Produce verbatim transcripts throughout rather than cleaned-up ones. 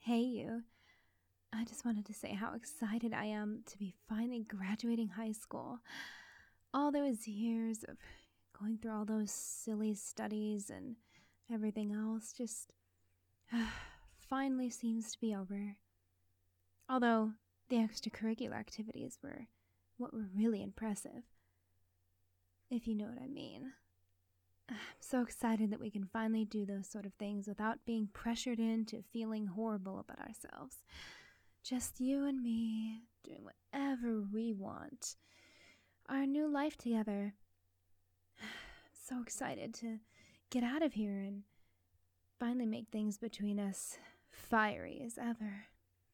Hey, you. I just wanted to say how excited I am to be finally graduating high school. All those years of going through all those silly studies and everything else just finally seems to be over. Although the extracurricular activities were what were really impressive, if you know what I mean. I'm so excited that we can finally do those sort of things without being pressured into feeling horrible about ourselves. Just you and me doing whatever we want. Our new life together. So excited to get out of here and finally make things between us fiery as ever.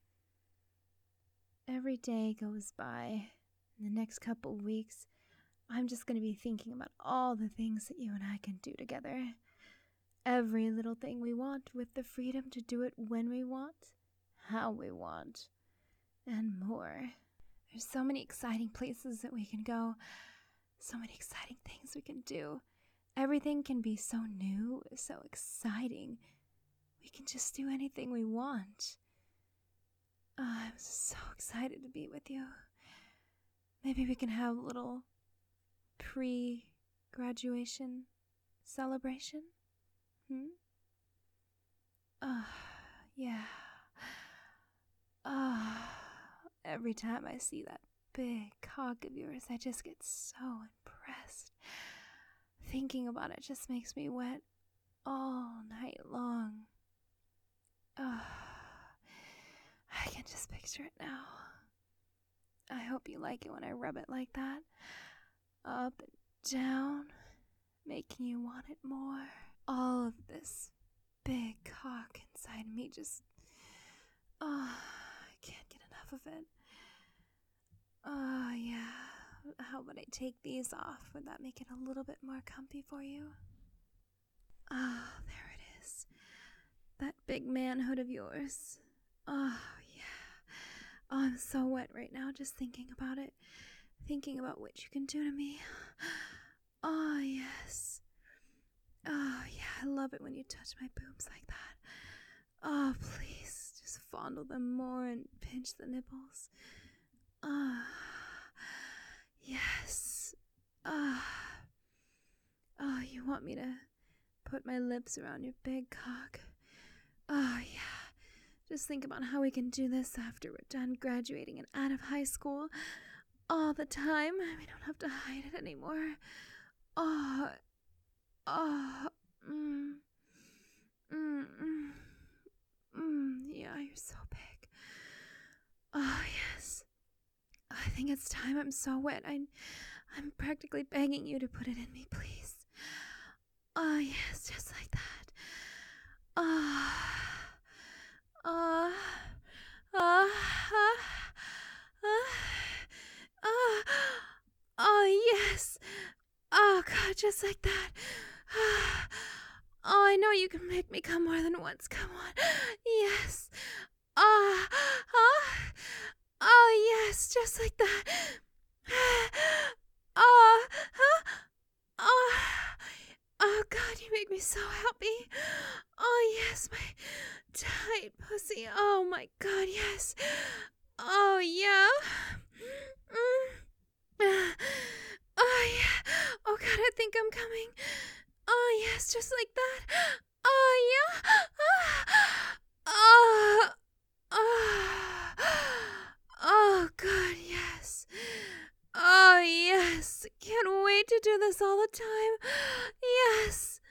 Every day goes by. In the next couple weeks, I'm just going to be thinking about all the things that you and I can do together. Every little thing we want, with the freedom to do it when we want, how we want, and more. There's so many exciting places that we can go, so many exciting things we can do. Everything can be so new, so exciting. We can just do anything we want. Oh, I'm so excited to be with you. Maybe we can have a little pre-graduation celebration? Hmm? Oh, yeah. Oh, every time I see that big cock of yours, I just get so impressed. Thinking about it just makes me wet all night long. Oh, I can just picture it now. I hope you like it when I rub it like that. Up and down, making you want it more. All of this big cock inside me just... Oh, I can't get enough of it. Oh, yeah. How about I take these off? Would that make it a little bit more comfy for you? Ah, oh, there it is. That big manhood of yours. Oh, yeah. Oh, I'm so wet right now just thinking about it. Thinking about what you can do to me. Oh, yes. Oh, yeah, I love it when you touch my boobs like that. Oh, please, just fondle them more and pinch the nipples. Ah, oh, yes. Ah. Oh, you want me to put my lips around your big cock? Oh, yeah. Just think about how we can do this after we're done graduating and out of high school. All the time. We don't have to hide it anymore. Oh, oh, mm, mm, mm, mm, yeah, you're so big. Oh, yes. I think it's time. I'm so wet. I, I'm practically begging you to put it in me, please. Oh, yes, just like that. Ah, ah, ah, ah, ah, oh, yes. Oh, God, just like that. Oh, I know you can make me come more than once. Come on. Yes. Ah, ah, oh, yes, just like that. Oh, oh, oh, oh, God, you make me so happy. Oh, yes, my tight pussy. Oh, my God, yes. Oh, yeah. Mm. Oh, yeah. Oh, God, I think I'm coming. Oh, yes, just like that. Oh, yeah. Oh, oh, oh, God, yes. Oh, yes. Can't wait to do this all the time. Yes.